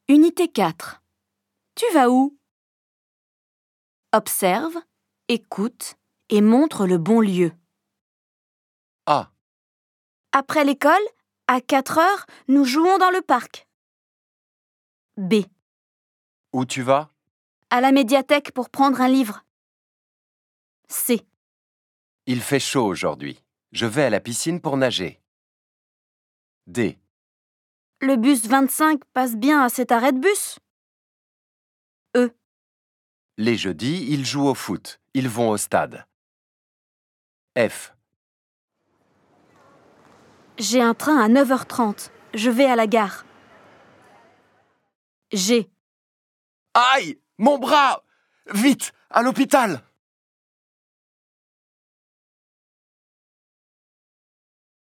Unité 4. Tu vas où? Observe, écoute et montre le bon lieu. A. Après l'école, à 4 heures, nous jouons dans le parc. B. Où tu vas? À la médiathèque pour prendre un livre. C. Il fait chaud aujourd'hui. Je vais à la piscine pour nager. D. Le bus 25 passe bien à cet arrêt de bus. E. Les jeudis, ils jouent au foot. Ils vont au stade. F. J'ai un train à 9h30. Je vais à la gare. G. Aïe! Mon bras! Vite! À l'hôpital!